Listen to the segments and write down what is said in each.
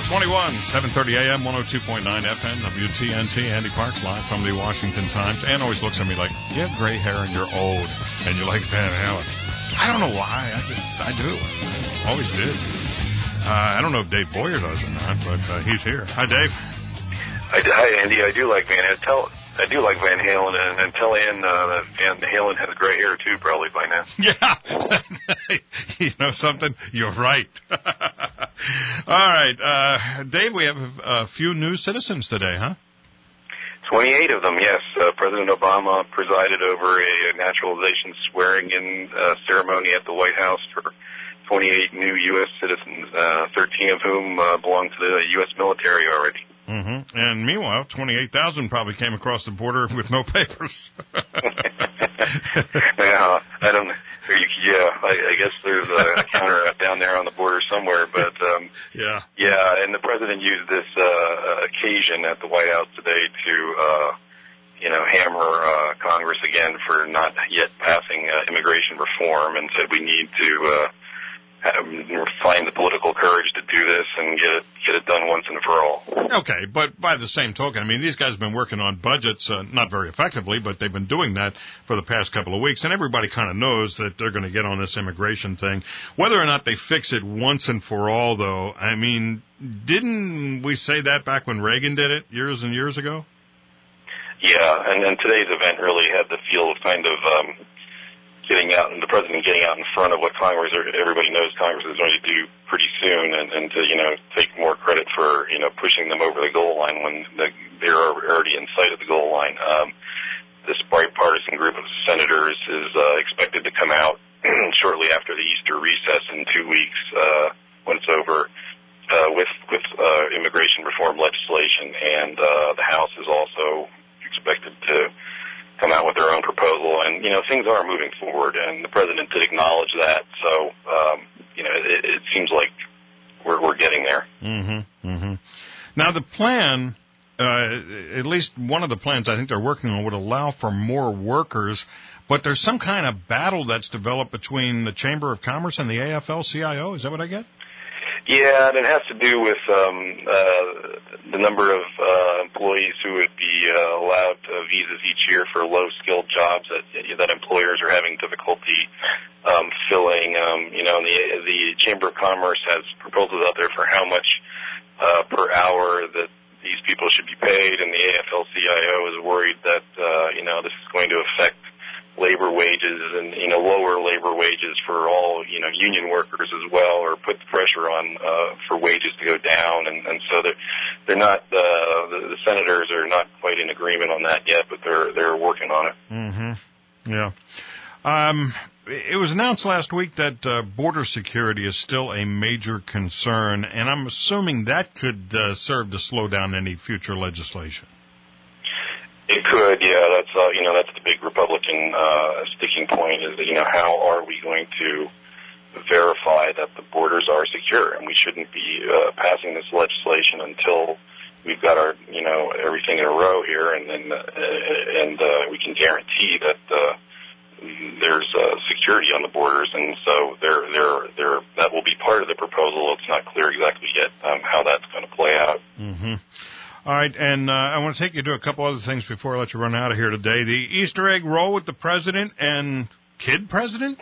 421, 730 AM, 102.9 FM, WTNT. Andy Parks live from the Washington Times. Ann always looks at me like, you have gray hair and you're old, and you like Van Halen. I don't know why. I do. Always did. I don't know if Dave Boyer does or not, but he's here. Hi, Dave. Hi, Andy. I do like Van Halen. I do like Van Halen, and tell Ann that Van Halen has gray hair, too, probably by now. Yeah. You know something? You're right. All right. Dave, we have a few new citizens today, huh? 28 of them, yes. President Obama presided over a naturalization swearing-in ceremony at the White House for 28 new U.S. citizens, 13 of whom belong to the U.S. military already. Mm-hmm. And meanwhile, 28,000 probably came across the border with no papers. Yeah, I guess there's a counter down there on the border somewhere, but yeah, and the president used this occasion at the White House today to hammer Congress again for not yet passing immigration reform, and said we need to find the political courage to do this and get it done once and for all. Okay, but by the same token, I mean, these guys have been working on budgets, not very effectively, but they've been doing that for the past couple of weeks, and everybody kind of knows that they're going to get on this immigration thing. Whether or not they fix it once and for all, though, I mean, didn't we say that back when Reagan did it years and years ago? Yeah, and today's event really had the feel of kind of getting out, and the president getting out in front of what Congress, or everybody knows Congress is going to do pretty soon, and to, take more credit for, pushing them over the goal line when they're already in sight of the goal line. This bipartisan group of senators is expected to come out shortly after the Easter recess in 2 weeks, when it's over, with immigration reform legislation, and the House is also expected to come out with their own proposal, and things are moving forward, and the president did acknowledge that. So it seems like we're getting there. Mm-hmm. Mm-hmm. Now the plan, at least one of the plans I think they're working on, would allow for more workers, but there's some kind of battle that's developed between the Chamber of Commerce and the AFL-CIO. Is that what I get? Yeah, and it has to do with the number of employees who would be allowed visas each year for low-skilled jobs that employers are having difficulty filling. The Chamber of Commerce has proposals out there for how much per hour that these people should be paid, and the AFL-CIO is worried that this is going to affect labor wages and lower labor wages for all union workers as well, or put the pressure on for wages to go down, and so they're not the senators are not quite in agreement on that yet, but they're working on it. Mm-hmm. Yeah. It was announced last week that border security is still a major concern, and I'm assuming that could serve to slow down any future legislation. It could, yeah. That's the big Republican sticking point is that, how are we going to verify that the borders are secure? And we shouldn't be passing this legislation until we've got our, everything in a row here, and we can guarantee that there's security on the borders. And so that will be part of the proposal. It's not clear exactly yet how that's going to play out. Mm-hmm. All right, and I want to take you to a couple other things before I let you run out of here today. The Easter egg roll with the president and kid president?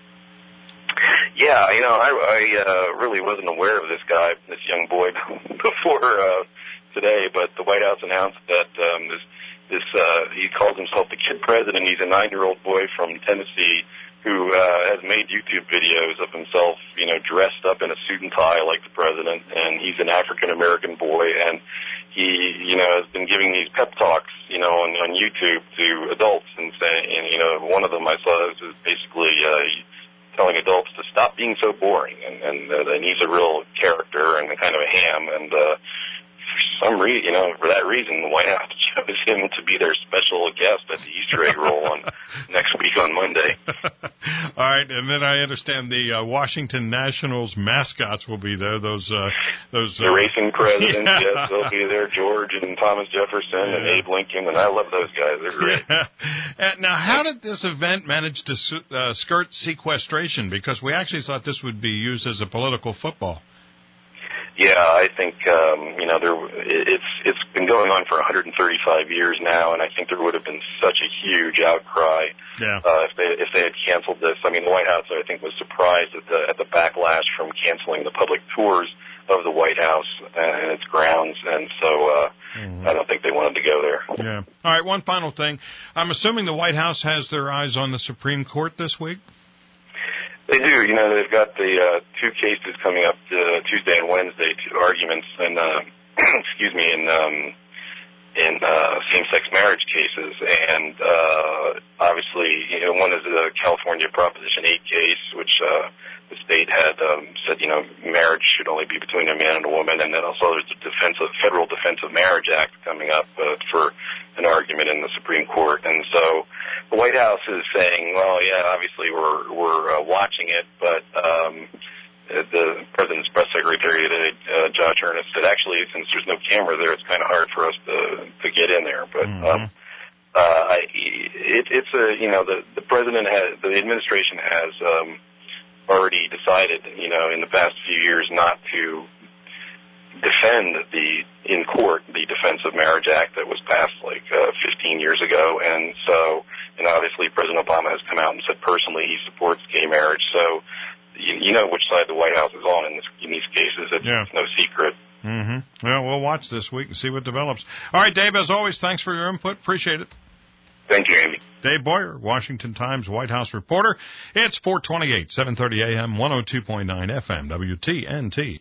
Yeah, I really wasn't aware of this guy, this young boy, before today, but the White House announced that he calls himself the kid president. He's a 9-year-old boy from Tennessee who has made YouTube videos of himself, dressed up in a suit and tie like the president, and he's an African-American boy, and he, has been giving these pep talks, on YouTube to adults and saying, one of them I saw is basically telling adults to stop being so boring, and he's a real character and kind of a ham, and for some reason, for that reason, the White House chose him to be their special guest at the Easter egg roll on next week on Monday. All right, and then I understand the Washington Nationals mascots will be there. Those the racing presidents, yes, they'll be there. George and Thomas Jefferson and Abe Lincoln, and I love those guys. They're great. Now, how did this event manage to skirt sequestration? Because we actually thought this would be used as a political football. Yeah, I think it's been going on for 135 years now, and I think there would have been such a huge outcry if they had canceled this. I mean, the White House, I think, was surprised at the backlash from canceling the public tours of the White House and its grounds, and so I don't think they wanted to go there. Yeah. All right. One final thing. I'm assuming the White House has their eyes on the Supreme Court this week. They do. They've got the two cases coming up Tuesday and Wednesday, two arguments, and in same-sex marriage cases, and obviously, one is the California Proposition 8 case, which the state had said, marriage should only be between a man and a woman, and then also there's the Federal Defense of Marriage Act coming up for an argument in the Supreme Court, and so the White House is saying, well, yeah, obviously we're watching it, but the President's press secretary today, Josh Earnest, said actually since there's no camera there, it's kind of hard for us to get in there. But the President the administration has already decided, in the past few years not to defend in court the Defense of Marriage Act that was passed 15 years ago, and so obviously President Obama has come out and said personally he supports gay marriage. So you know which side the White House is on in these cases. It's no secret. Mm-hmm. Well, we'll watch this week and see what develops. All right, Dave, as always, thanks for your input. Appreciate it. Thank you, Andy. Dave Boyer, Washington Times White House reporter. It's 4:28, 7:30 a.m., 102.9 FM, WTNT.